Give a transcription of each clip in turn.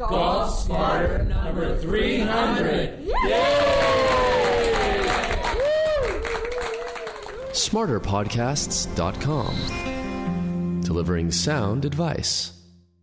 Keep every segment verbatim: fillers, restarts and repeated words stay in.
Golf Smarter number three hundred. Yay! smarter podcasts dot com. Delivering sound advice.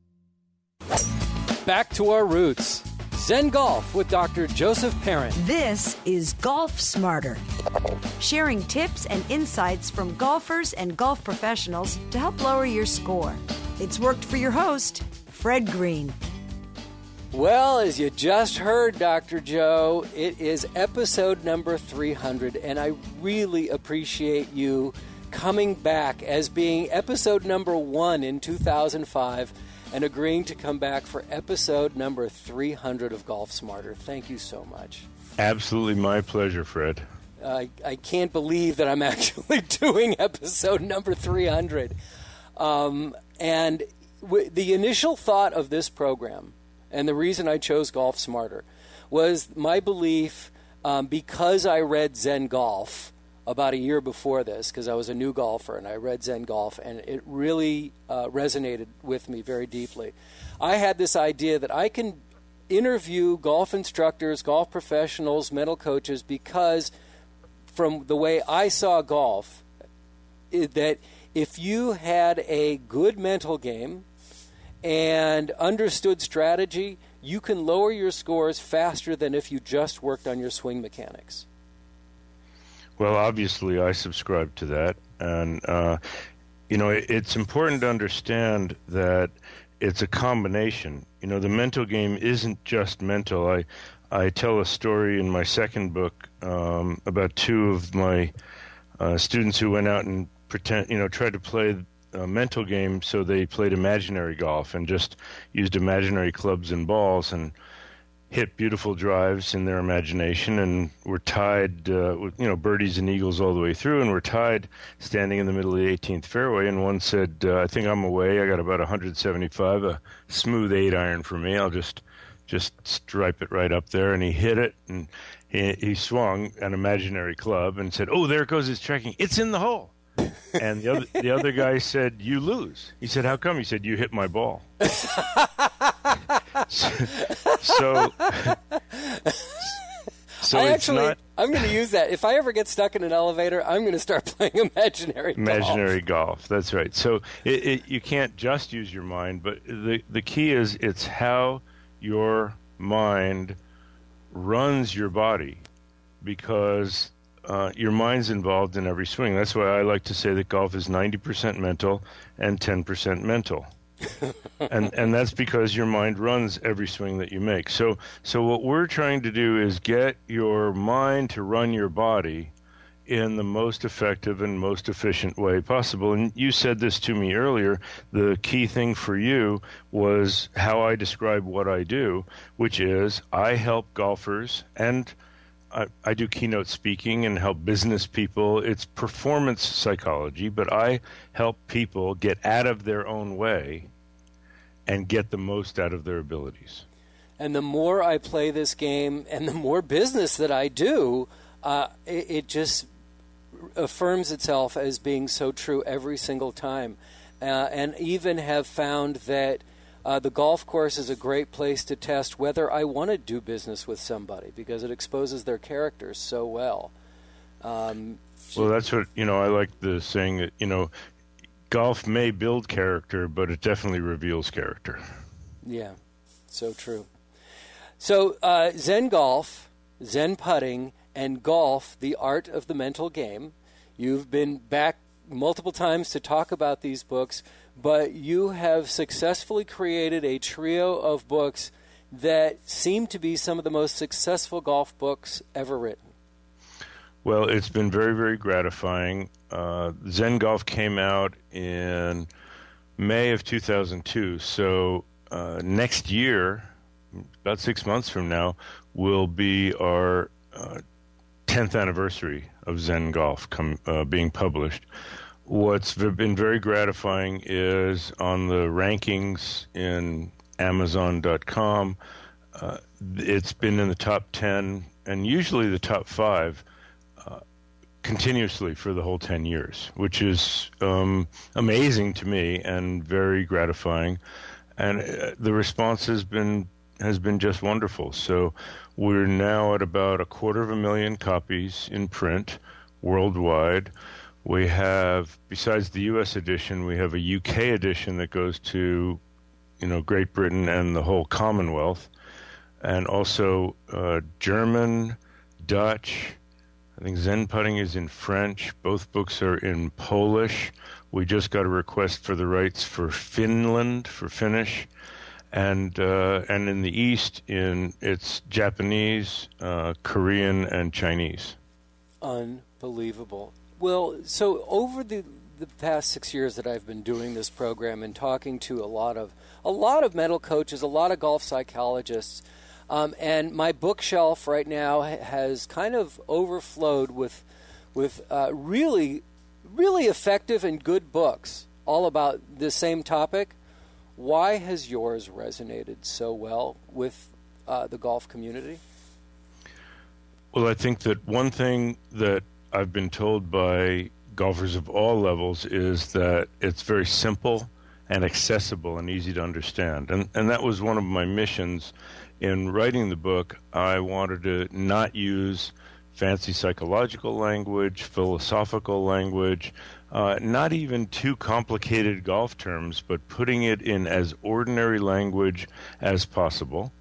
Back to our roots. Zen Golf with Doctor Joseph Parent. This is Golf Smarter, sharing tips and insights from golfers and golf professionals to help lower your score. It's worked for your host, Fred Green. Well, as you just heard, Doctor Joe, it is episode number three hundred, and I really appreciate you coming back as being episode number one in two thousand five and agreeing to come back for episode number three hundred of Golf Smarter. Thank you so much. Absolutely my pleasure, Fred. I, I can't believe that I'm actually doing episode number three hundred. Um, and w- the initial thought of this program, and the reason I chose Golf Smarter, was my belief, um, because I read Zen Golf about a year before this, because I was a new golfer, and I read Zen Golf, and it really uh, resonated with me very deeply. I had this idea that I can interview golf instructors, golf professionals, mental coaches, because from the way I saw golf, it, that if you had a good mental game and understood strategy, you can lower your scores faster than if you just worked on your swing mechanics. Well, obviously, I subscribe to that. And, uh, you know, it, it's important to understand that it's a combination. You know, the mental game isn't just mental. I, I tell a story in my second book um, about two of my uh, students who went out and pretend, you know, tried to play a mental game, so they played imaginary golf and just used imaginary clubs and balls and hit beautiful drives in their imagination, and were tied uh, with, you know, birdies and eagles all the way through, and were tied standing in the middle of the eighteenth fairway. And one said, uh, I think I'm away. I got about one seventy-five, a smooth eight iron for me. I'll just just stripe it right up there. And he hit it, and he, he swung an imaginary club and said, oh, there it goes, it's tracking. It's in the hole. And the other, the other guy said, you lose. He said, how come? He said, you hit my ball. so, so, so I it's actually, not I'm going to use that. If I ever get stuck in an elevator, I'm going to start playing imaginary, imaginary golf. golf. That's right. So it, it, you can't just use your mind, but the the key is it's how your mind runs your body, because Uh, your mind's involved in every swing. That's why I like to say that golf is ninety percent mental and ten percent mental. and and that's because your mind runs every swing that you make. So so what we're trying to do is get your mind to run your body in the most effective and most efficient way possible. And you said this to me earlier. The key thing for you was how I describe what I do, which is I help golfers, and I, I do keynote speaking and help business people. It's performance psychology, but I help people get out of their own way and get the most out of their abilities. And the more I play this game and the more business that I do, uh, it, it just affirms itself as being so true every single time. Uh, and even have found that Uh, the golf course is a great place to test whether I want to do business with somebody, because it exposes their characters so well. Um, well, that's what, you know, I like the saying that, you know, golf may build character, but it definitely reveals character. Yeah, so true. So uh, Zen Golf, Zen Putting, and Golf, the Art of the Mental Game. You've been back multiple times to talk about these books, but you have successfully created a trio of books that seem to be some of the most successful golf books ever written. Well, it's been very, very gratifying. Uh, Zen Golf came out in May of two thousand two, so uh, next year, about six months from now, will be our uh, tenth anniversary of Zen Golf come, uh, being published. What's been very gratifying is on the rankings in Amazon dot com, uh, it's been in the top ten and usually the top five uh, continuously for the whole ten years, which is um, amazing to me and very gratifying. And uh, the response has been has been just wonderful. So we're now at about a quarter of a million copies in print worldwide. We have, besides the U S edition, we have a U K edition that goes to, you know, Great Britain and the whole Commonwealth, and also uh, German, Dutch. I think Zen Putting is in French. Both books are in Polish. We just got a request for the rights for Finland, for Finnish, and uh, and in the East, in it's Japanese, uh, Korean, and Chinese. Unbelievable. Well, so over the the past six years that I've been doing this program and talking to a lot of a lot of mental coaches, a lot of golf psychologists. Um, and my bookshelf right now has kind of overflowed with, with uh, really, really effective and good books all about the same topic. Why has yours resonated so well with uh, the golf community? Well, I think that one thing that I've been told by golfers of all levels is that it's very simple and accessible and easy to understand. And, and that was one of my missions. In writing the book, I wanted to not use fancy psychological language, philosophical language, uh, not even too complicated golf terms, but putting it in as ordinary language as possible.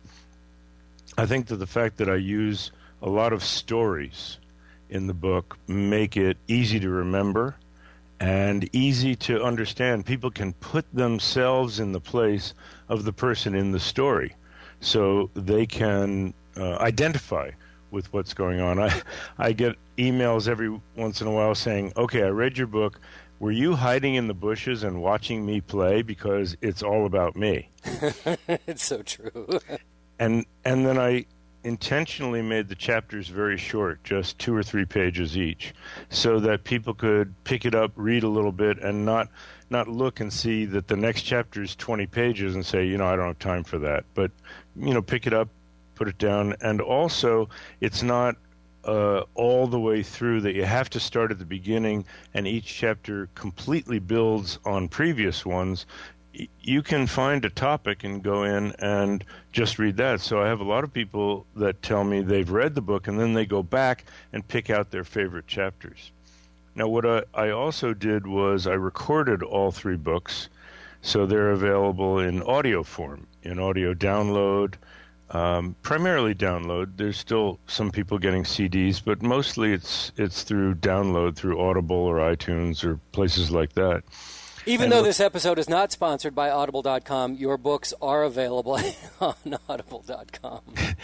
I think that the fact that I use a lot of stories in the book make it easy to remember and easy to understand. People can put themselves in the place of the person in the story, so they can uh, identify with what's going on. I, I get emails every once in a while saying, okay, I read your book. Were you hiding in the bushes and watching me play? Because it's all about me. It's so true. and and then I intentionally made the chapters very short, just two or three pages each, so that people could pick it up, read a little bit, and not not look and see that the next chapter is twenty pages and say, you know, I don't have time for that. But, you know, pick it up, put it down. And also, it's not uh, all the way through that you have to start at the beginning and each chapter completely builds on previous ones. You can find a topic and go in and just read that. So I have a lot of people that tell me they've read the book and then they go back and pick out their favorite chapters. Now, what I, I also did was I recorded all three books, so they're available in audio form, in audio download, um, primarily download. There's still some people getting C Ds, but mostly it's it's through download, through Audible or iTunes or places like that. Even and though this episode is not sponsored by Audible dot com, your books are available on Audible dot com.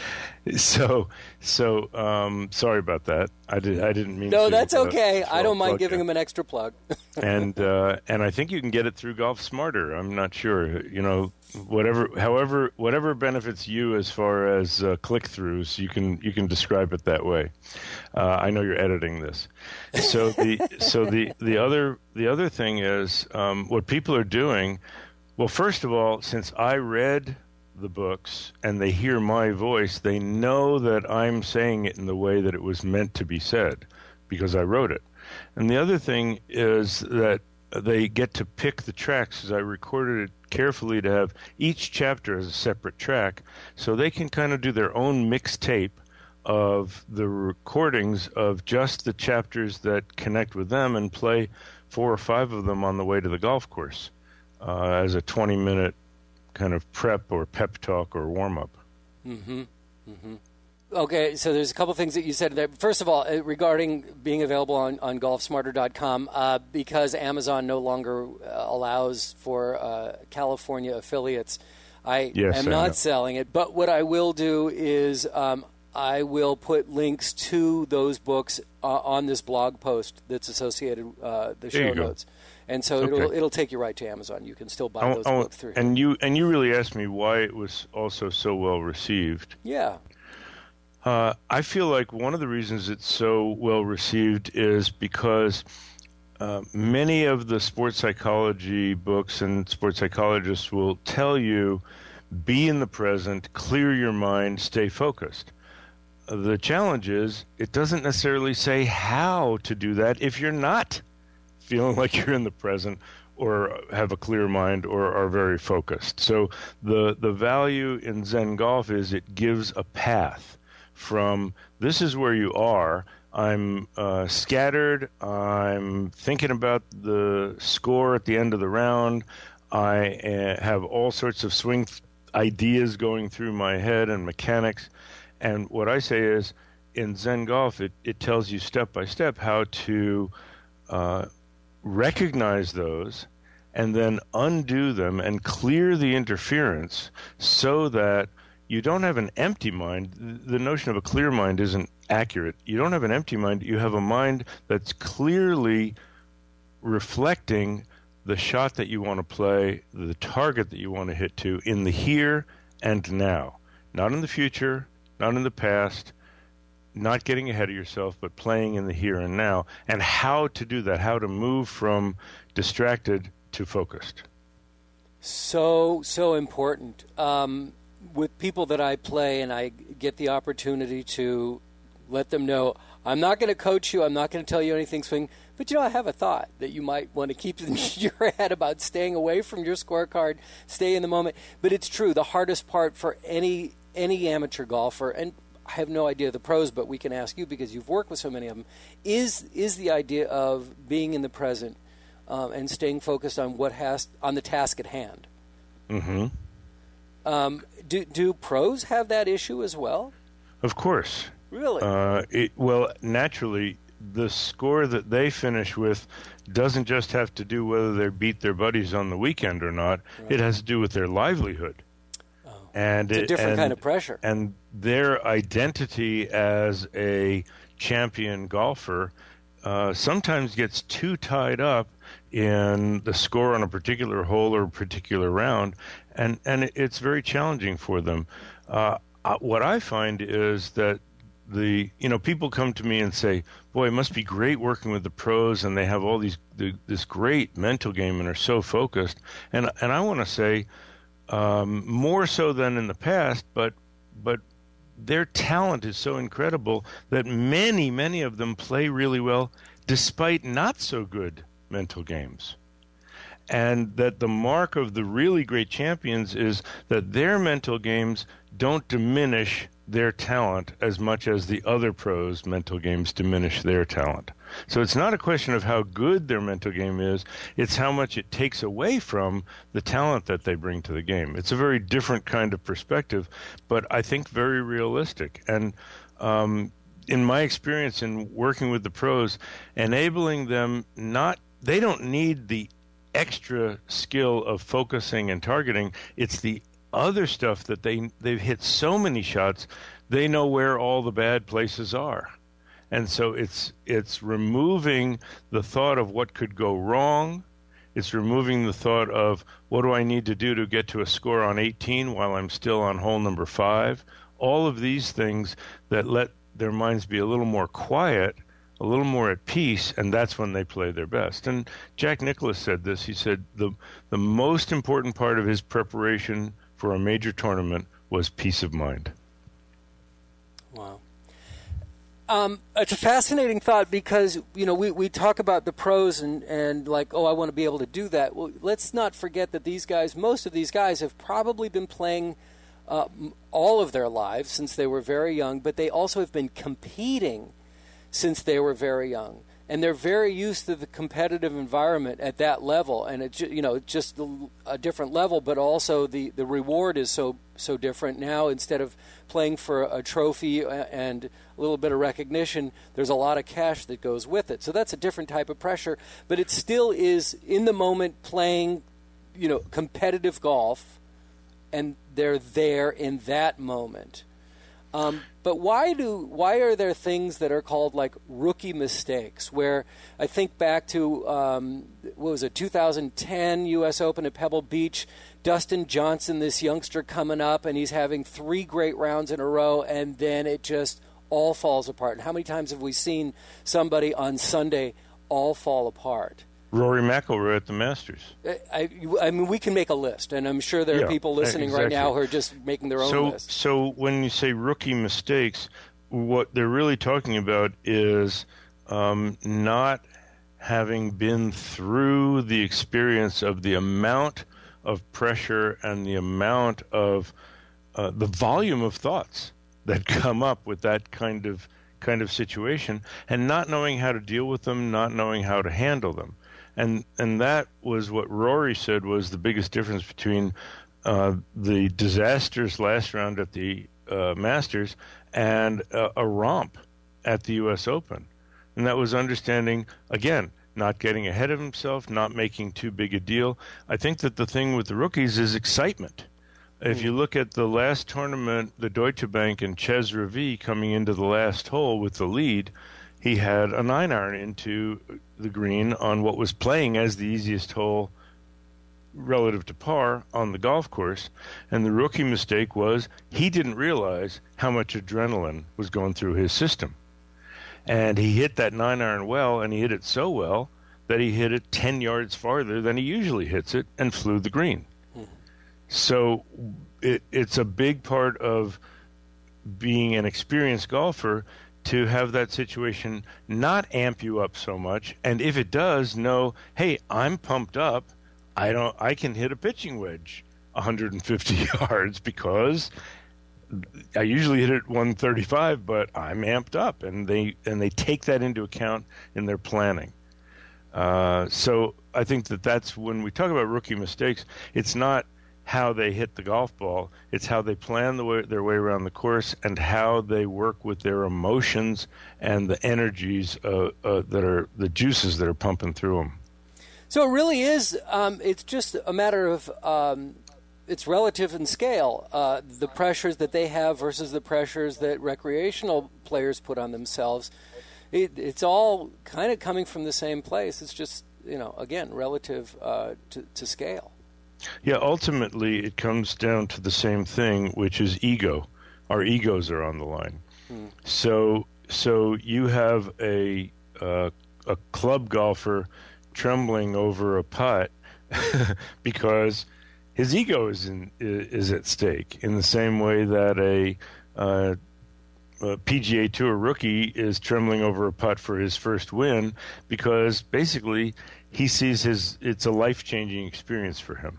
So, so um, sorry about that. I did. I didn't mean. No, to, that's uh, okay. I don't mind giving it. them an extra plug. and uh, and I think you can get it through Golf Smarter. I'm not sure. You know, whatever, however, whatever benefits you as far as uh, click-throughs, you can you can describe it that way. Uh, I know you're editing this. So the so the the other the other thing is um, what people are doing. Well, first of all, since I read the books and they hear my voice, they know that I'm saying it in the way that it was meant to be said because I wrote it. And the other thing is that they get to pick the tracks, because I recorded it carefully to have each chapter as a separate track, so they can kind of do their own mixtape of the recordings of just the chapters that connect with them and play four or five of them on the way to the golf course uh, as a twenty-minute kind of prep or pep talk or warm-up. Mm-hmm. Mm-hmm. Okay, so there's a couple things that you said there. First of all, regarding being available on, on golf smarter dot com, uh, because Amazon no longer uh, allows for uh, California affiliates, I yes, am I not know. selling it. But what I will do is um, I will put links to those books uh, on this blog post that's associated uh, the There show you go. notes. And so Okay. it'll it'll take you right to Amazon. You can still buy Oh, those oh, books through here. and you and you really asked me why it was also so well received. Yeah. Uh, I feel like one of the reasons it's so well received is because uh, many of the sports psychology books and sports psychologists will tell you, be in the present, clear your mind, stay focused. Uh, the challenge is it doesn't necessarily say how to do that if you're not feeling like you're in the present or have a clear mind or are very focused. So the the value in Zen golf is it gives a path from this is where you are. I'm uh, scattered. I'm thinking about the score at the end of the round. I uh, have all sorts of swing th- ideas going through my head and mechanics. And what I say is, in Zen golf, it, it tells you step by step how to uh, recognize those and then undo them and clear the interference so that you don't have an empty mind. The notion of a clear mind isn't accurate. You don't have an empty mind. You have a mind that's clearly reflecting the shot that you want to play, the target that you want to hit to in the here and now. Not in the future, not in the past, not getting ahead of yourself, but playing in the here and now, and how to do that, how to move from distracted to focused. So, so important. Um, with people that I play and I get the opportunity to let them know, I'm not going to coach you, I'm not going to tell you anything swing, but you know, I have a thought that you might want to keep in your head about staying away from your scorecard, stay in the moment. But it's true, the hardest part for any any amateur golfer, and I have no idea the pros, but we can ask you because you've worked with so many of them, is is the idea of being in the present um, and staying focused on what has on the task at hand. Mm-hmm. Um, do do pros have that issue as well? Of course. Really? Uh, it, well, naturally, the score that they finish with doesn't just have to do whether they beat their buddies on the weekend or not. Right. It has to do with their livelihood. Oh. And it's a it, different and, kind of pressure. And their identity as a champion golfer uh, sometimes gets too tied up in the score on a particular hole or a particular round, and, and it's very challenging for them. Uh, what I find is that the you know people come to me and say, boy, it must be great working with the pros, and they have all these the, this great mental game and are so focused. And and I want to say um, more so than in the past, but but their talent is so incredible that many many of them play really well despite not so good mental games. And that the mark of the really great champions is that their mental games don't diminish their talent as much as the other pros' mental games diminish their talent. So it's not a question of how good their mental game is, it's how much it takes away from the talent that they bring to the game. It's a very different kind of perspective, but I think very realistic. And um, in my experience in working with the pros, enabling them not, they don't need the extra skill of focusing and targeting. It's the other stuff that they they've hit so many shots, they know where all the bad places are. And so it's it's removing the thought of what could go wrong. It's removing the thought of what do I need to do to get to a score on eighteen while I'm still on hole number five. All of these things that let their minds be a little more quiet, a little more at peace, and that's when they play their best. And Jack Nicklaus said this. He said the the most important part of his preparation for a major tournament was peace of mind. Wow. Um, it's a fascinating thought because, you know, we, we talk about the pros and, and like, oh, I want to be able to do that. Well, let's not forget that these guys, most of these guys have probably been playing uh, all of their lives since they were very young, but they also have been competing since they were very young. And they're very used to the competitive environment at that level, and it's you know just a different level. But also the, the reward is so so different now. Instead of playing for a trophy and a little bit of recognition, there's a lot of cash that goes with it. So that's a different type of pressure. But it still is in the moment playing, you know, competitive golf, and they're there in that moment. Um, but why do why are there things that are called like rookie mistakes? Where I think back to um, what was it, two thousand ten U S Open at Pebble Beach, Dustin Johnson, this youngster coming up, and he's having three great rounds in a row, and then it just all falls apart. And how many times have we seen somebody on Sunday all fall apart? Rory McIlroy at the Masters. I, I mean, we can make a list, and I'm sure there are yeah, people listening exactly. right now who are just making their own so, list. So when you say rookie mistakes, what they're really talking about is um, not having been through the experience of the amount of pressure and the amount of uh, the volume of thoughts that come up with that kind of kind of situation, and not knowing how to deal with them, not knowing how to handle them. And and that was what Rory said was the biggest difference between uh, the disastrous last round at the uh, Masters and uh, a romp at the U S Open. And that was understanding, again, not getting ahead of himself, not making too big a deal. I think that the thing with the rookies is excitement. If you look at the last tournament, the Deutsche Bank and Ches Ravi coming into the last hole with the lead, he had a nine iron into the green on what was playing as the easiest hole relative to par on the golf course. And the rookie mistake was he didn't realize how much adrenaline was going through his system. And he hit that nine iron well, and he hit it so well that he hit it ten yards farther than he usually hits it and flew the green. So it, it's a big part of being an experienced golfer to have that situation not amp you up so much, and if it does, know, hey, I'm pumped up. I don't. I can hit a pitching wedge one hundred fifty yards because I usually hit it one thirty-five, but I'm amped up, and they and they take that into account in their planning. Uh, so I think that that's when we talk about rookie mistakes. It's not how they hit the golf ball. It's how they plan the way, their way around the course, and how they work with their emotions and the energies uh, uh, that are the juices that are pumping through them. So it really is. Um, it's just a matter of um, it's relative in scale. Uh, the pressures that they have versus the pressures that recreational players put on themselves. It, it's all kind of coming from the same place. It's just, you know, again, relative uh, to, to scale. Yeah, ultimately it comes down to the same thing, which is ego. Our egos are on the line. Hmm. So, so you have a uh, a club golfer trembling over a putt because his ego is in, is at stake. In the same way that a, uh, a P G A Tour rookie is trembling over a putt for his first win, because basically he sees his it's a life-changing experience for him.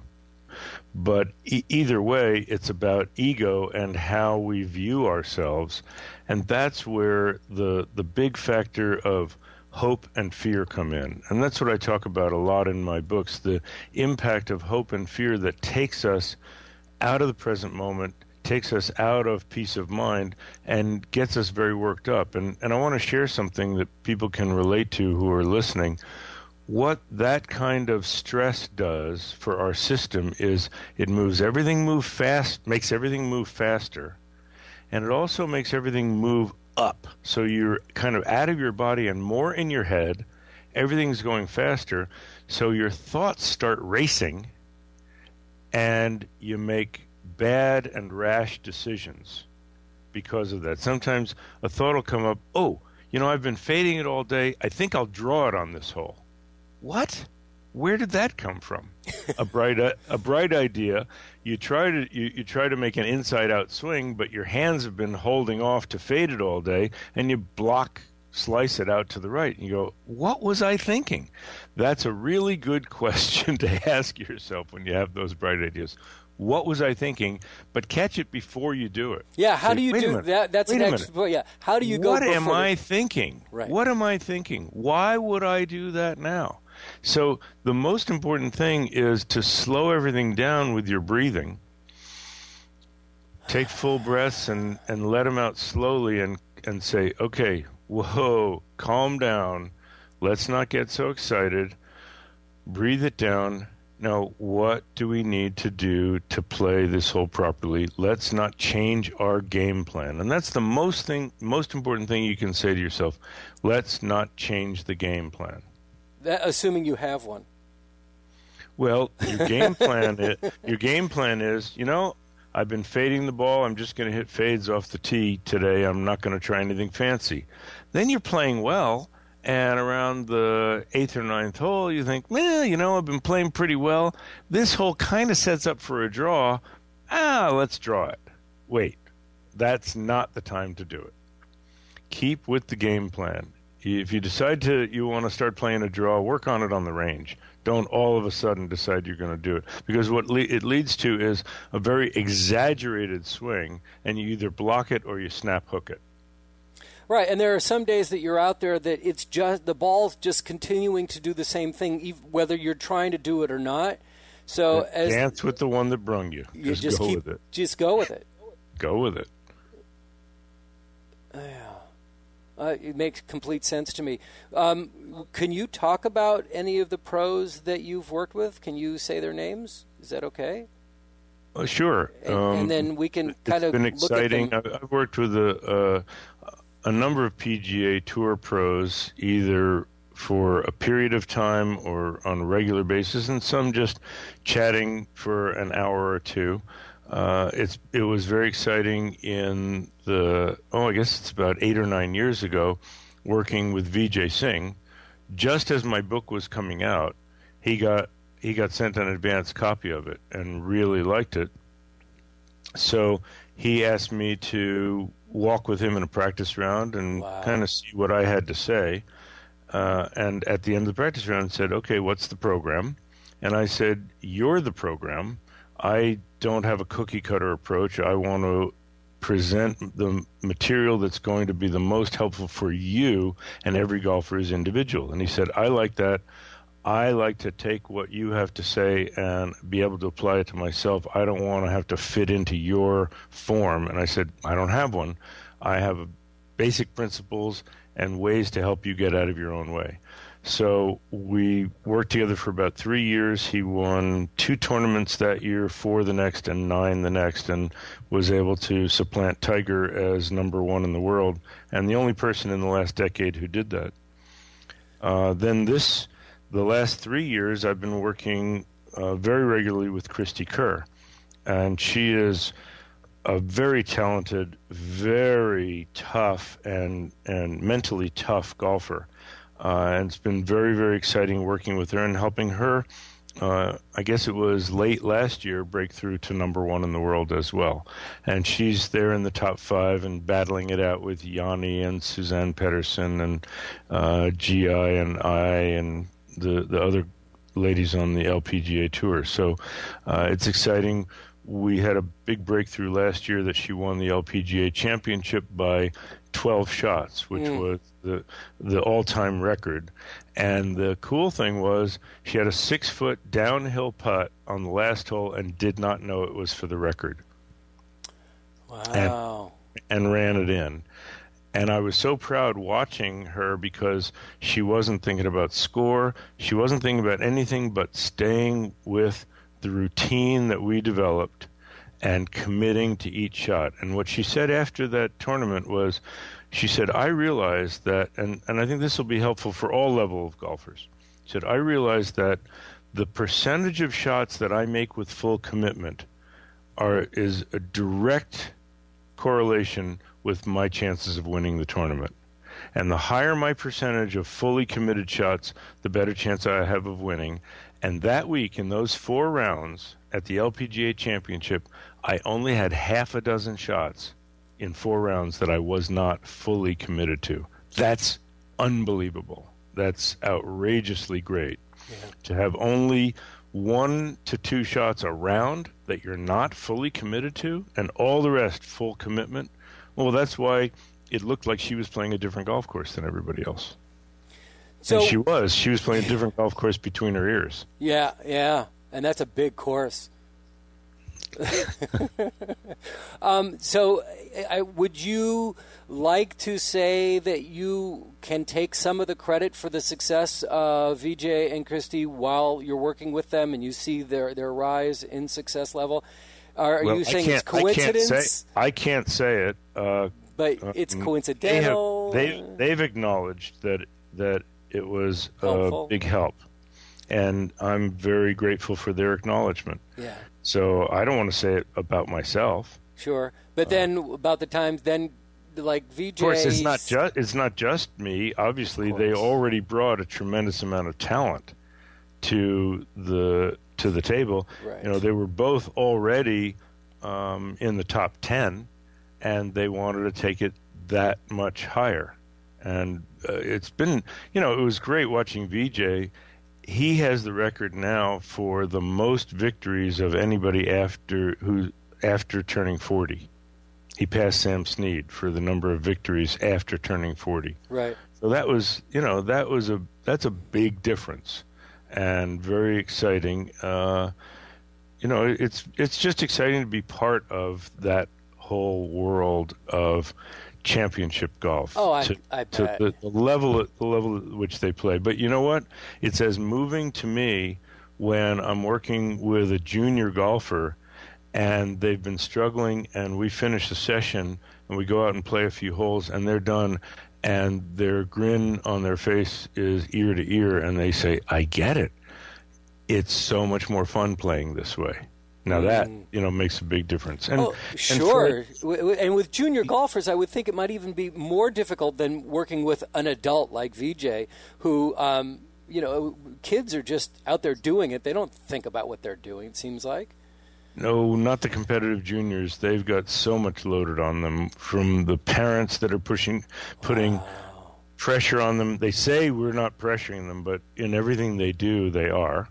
But e- either way, it's about ego and how we view ourselves, and that's where the the big factor of hope and fear come in. And that's what I talk about a lot in my books, the impact of hope and fear that takes us out of the present moment, takes us out of peace of mind, and gets us very worked up. And, and I want to share something that people can relate to who are listening. What that kind of stress does for our system is it moves everything move fast, makes everything move faster, and it also makes everything move up. So you're kind of out of your body and more in your head. Everything's going faster. So your thoughts start racing, and you make bad and rash decisions because of that. Sometimes a thought will come up, oh, you know, I've been fading it all day. I think I'll draw it on this hole. What? Where did that come from? a bright a bright idea. You try to you, you try to make an inside out swing, but your hands have been holding off to fade it all day, and you block slice it out to the right. And you go, what was I thinking? That's a really good question to ask yourself when you have those bright ideas. What was I thinking? But catch it before you do it. Yeah, how Say, do you do that? That's wait an ex- yeah. How do you go? What before am I you- thinking? Right. What am I thinking? Why would I do that now? So the most important thing is to slow everything down with your breathing. Take full breaths and, and let them out slowly, and, and say, okay, whoa, calm down. Let's not get so excited. Breathe it down. Now, what do we need to do to play this hole properly? Let's not change our game plan. And that's the most thing, most important thing you can say to yourself. Let's not change the game plan. That, assuming you have one. Well, your game plan is, your game plan is, you know, I've been fading the ball. I'm just going to hit fades off the tee today. I'm not going to try anything fancy. Then you're playing well, and around the eighth or ninth hole, you think, well, you know, I've been playing pretty well. This hole kind of sets up for a draw. Ah, let's draw it. Wait, that's not the time to do it. Keep with the game plan. If you decide to you want to start playing a draw, work on it on the range. Don't all of a sudden decide you're going to do it, because what le- it leads to is a very exaggerated swing, and you either block it or you snap hook it. Right, and there are some days that you're out there that it's just the ball's just continuing to do the same thing, even whether you're trying to do it or not. So as dance with the one that brung you. you Just, just go keep, with it. Just go with it. Go with it. Yeah, uh, it makes complete sense to me. Um, can you talk about any of the pros that you've worked with? Can you say their names? Is that okay? Uh, sure. And, um, and then we can kind it's of been look exciting. at them. I've worked with a, uh, a number of P G A Tour pros, either for a period of time or on a regular basis, and some just chatting for an hour or two. Uh, it's it was very exciting in the oh I guess it's about eight or nine years ago, working with Vijay Singh. Just as my book was coming out, he got he got sent an advance copy of it and really liked it. So he asked me to walk with him in a practice round and Wow. kind of see what I had to say. Uh, and at the end of the practice round, said, "Okay, what's the program?" And I said, "You're the program. I don't have a cookie cutter approach. I want to present the material that's going to be the most helpful for you, and every golfer is individual." And he said, "I like that. I like to take what you have to say and be able to apply it to myself. I don't want to have to fit into your form." And I said, "I don't have one. I have basic principles and ways to help you get out of your own way." So we worked together for about three years. He won two tournaments that year, four the next, and nine the next, and was able to supplant Tiger as number one in the world, and the only person in the last decade who did that. Uh, then this, the last three years, I've been working uh, very regularly with Christy Kerr, and she is a very talented, very tough, and and mentally tough golfer. Uh, and it's been very, very exciting working with her and helping her. Uh, I guess it was late last year, break through to number one in the world as well. And she's there in the top five and battling it out with Yanni and Suzanne Pedersen and uh, G I and I and the, the other ladies on the L P G A Tour. So uh, it's exciting. We had a big breakthrough last year that she won the L P G A Championship by twelve shots, which mm. was the the all-time record. And the cool thing was she had a six-foot downhill putt on the last hole and did not know it was for the record. Wow. And, and ran it in. And I was so proud watching her because she wasn't thinking about score. She wasn't thinking about anything but staying with the routine that we developed and committing to each shot. And what she said after that tournament was, she said, "I realized that," and, and I think this will be helpful for all level of golfers. She said, "I realized that the percentage of shots that I make with full commitment are is a direct correlation with my chances of winning the tournament. And the higher my percentage of fully committed shots, the better chance I have of winning. And that week, in those four rounds at the L P G A Championship, I only had half a dozen shots in four rounds that I was not fully committed to." That's unbelievable. That's outrageously great. Yeah. To have only one to two shots a round that you're not fully committed to, and all the rest full commitment, well, that's why it looked like she was playing a different golf course than everybody else. So, and she was. She was playing a different golf course between her ears. Yeah, yeah. And that's a big course. um, so I, would you like to say that you can take some of the credit for the success of Vijay and Christy while you're working with them and you see their, their rise in success level? Are, well, you saying it's coincidence? I can't say, I can't say it. Uh, but it's coincidental? They have, they've, they've acknowledged that that it was Helpful. a big help. And I'm very grateful for their acknowledgement. Yeah. So I don't want to say it about myself. Sure. But then uh, about the times then like Vijay. Of course, it's not just it's not just me. Obviously, they already brought a tremendous amount of talent to the to the table. Right. You know, they were both already um, in the top ten, and they wanted to take it that much higher. And uh, it's been, you know, it was great watching V J. He has the record now for the most victories of anybody after who after turning forty. He passed Sam Snead for the number of victories after turning forty. Right. So that was, you know, that was a that's a big difference, and very exciting. Uh, you know, it's it's just exciting to be part of that whole world of championship golf. Oh, I, to, I to bet. the, the level at the level at which they play. But you know what? It's as moving to me when I'm working with a junior golfer and they've been struggling, and we finish the session and we go out and play a few holes and they're done, and their grin on their face is ear to ear, and they say, "I get it. It's so much more fun playing this way." Now that, you know, makes a big difference. And, oh, and sure. for, and with junior golfers, I would think it might even be more difficult than working with an adult like V J, who, um, you know, kids are just out there doing it. They don't think about what they're doing, it seems like. No, not the competitive juniors. They've got so much loaded on them from the parents that are pushing, putting wow. pressure on them. They say we're not pressuring them, but in everything they do, they are.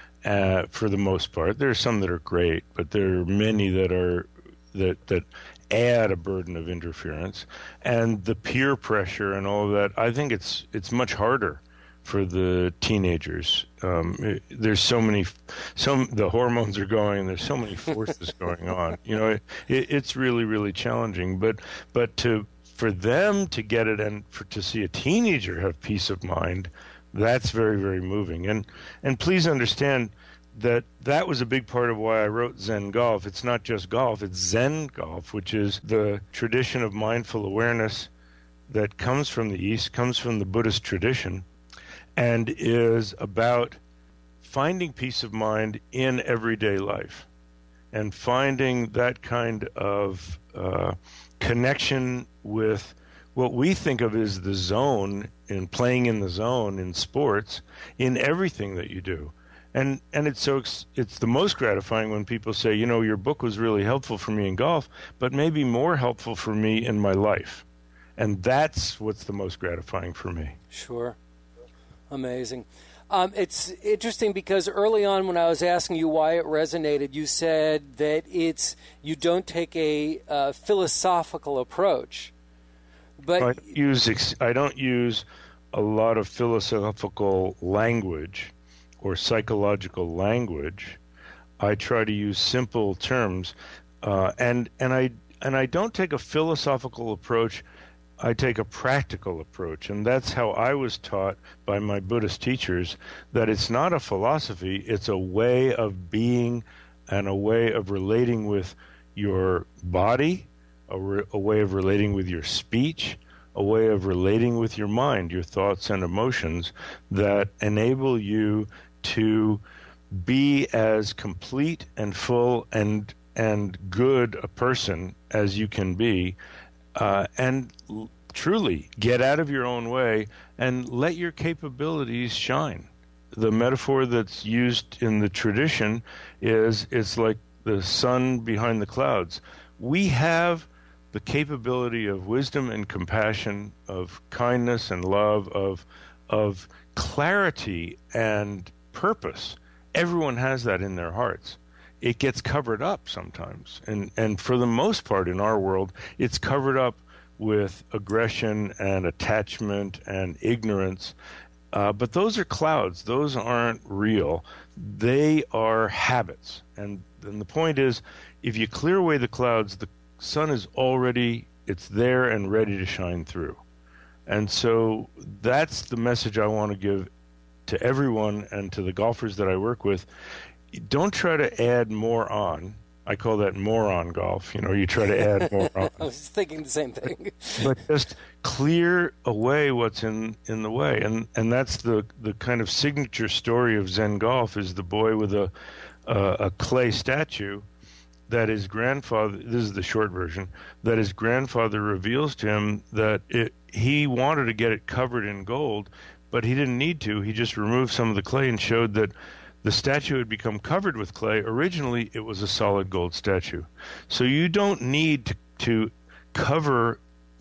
Uh, for the most part, there are some that are great, but there are many that are that that add a burden of interference, and the peer pressure and all of that. I think it's it's much harder for the teenagers. Um, it, there's so many, some the hormones are going. There's so many forces going on. You know, it, it, it's really really challenging. But but to for them to get it and for to see a teenager have peace of mind. That's very, very moving. And and please understand that that was a big part of why I wrote Zen Golf. It's not just golf, it's Zen Golf, which is the tradition of mindful awareness that comes from the East, comes from the Buddhist tradition, and is about finding peace of mind in everyday life and finding that kind of uh, connection with what we think of as the zone, in playing in the zone in sports, in everything that you do. And and it's so it's the most gratifying when people say, you know, your book was really helpful for me in golf, but maybe more helpful for me in my life. And that's what's the most gratifying for me. Sure. Amazing. Um, it's interesting because early on when I was asking you why it resonated, you said that it's you don't take a uh, philosophical approach. But I don't use I don't use a lot of philosophical language or psychological language. I try to use simple terms, uh, and and I and I don't take a philosophical approach. I take a practical approach, and that's how I was taught by my Buddhist teachers. That it's not a philosophy; it's a way of being and a way of relating with your body. A, re- a way of relating with your speech, a way of relating with your mind, your thoughts and emotions that enable you to be as complete and full and and good a person as you can be, uh, and l- truly get out of your own way and let your capabilities shine. The metaphor that's used in the tradition is it's like the sun behind the clouds. We have the capability of wisdom and compassion, of kindness and love, of of clarity and purpose. Everyone has that in their hearts. It gets covered up sometimes, and and for the most part in our world, it's covered up with aggression and attachment and ignorance. Uh, but those are clouds. Those aren't real. They are habits. And, and the point is, if you clear away the clouds, the sun is already, it's there and ready to shine through. And so that's the message I want to give to everyone and to the golfers that I work with. Don't try to add more on. I call that moron golf. You know, you try to add more on. I was thinking the same thing. But just clear away what's in, in the way. And and that's the, the kind of signature story of Zen Golf is the boy with a uh, a clay statue that his grandfather, this is the short version, that his grandfather reveals to him that it, he wanted to get it covered in gold, but he didn't need to. He just removed some of the clay and showed that the statue had become covered with clay. Originally, it was a solid gold statue. So you don't need to, to cover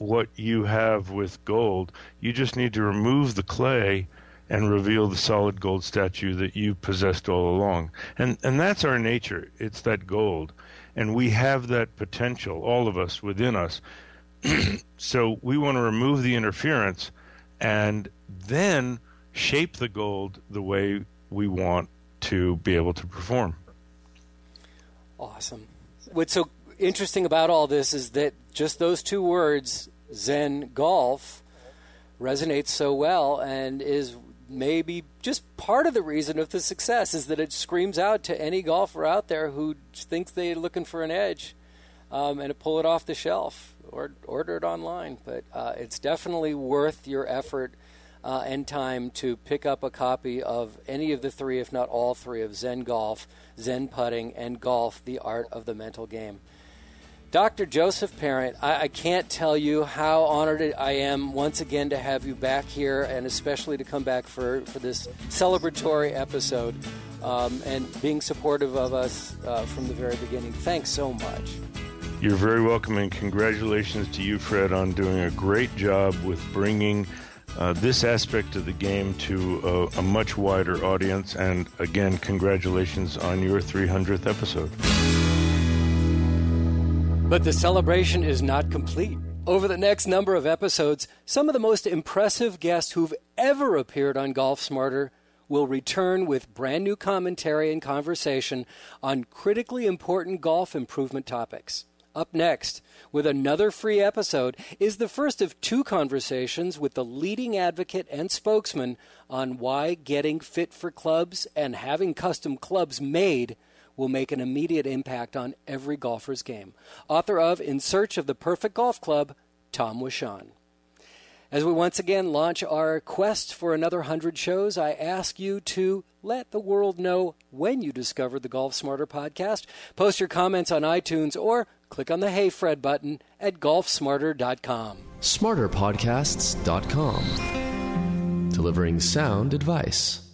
what you have with gold. You just need to remove the clay and reveal the solid gold statue that you possessed all along. And and that's our nature. It's that gold. And we have that potential, all of us, within us. So we want to remove the interference and then shape the gold the way we want to be able to perform. Awesome. What's so interesting about all this is that just those two words, Zen Golf, resonates so well and is maybe just part of the reason of the success, is that it screams out to any golfer out there who thinks they're looking for an edge, um, and to pull it off the shelf or order it online. But uh, it's definitely worth your effort uh, and time to pick up a copy of any of the three, if not all three, of Zen Golf, Zen Putting, and Golf, The Art of the Mental Game. Doctor Joseph Parent, I, I can't tell you how honored I am once again to have you back here, and especially to come back for, for this celebratory episode, um, and being supportive of us uh, from the very beginning. Thanks so much. You're very welcome, and congratulations to you, Fred, on doing a great job with bringing uh, this aspect of the game to a, a much wider audience. And again, congratulations on your three hundredth episode. But the celebration is not complete. Over the next number of episodes, some of the most impressive guests who've ever appeared on Golf Smarter will return with brand new commentary and conversation on critically important golf improvement topics. Up next, with another free episode, is the first of two conversations with the leading advocate and spokesman on why getting fit for clubs and having custom clubs made will make an immediate impact on every golfer's game. Author of In Search of the Perfect Golf Club, Tom Wishon. As we once again launch our quest for another one hundred shows, I ask you to let the world know when you discovered the Golf Smarter podcast. Post your comments on iTunes or click on the Hey Fred button at golf smarter dot com. smarter podcasts dot com. Delivering sound advice.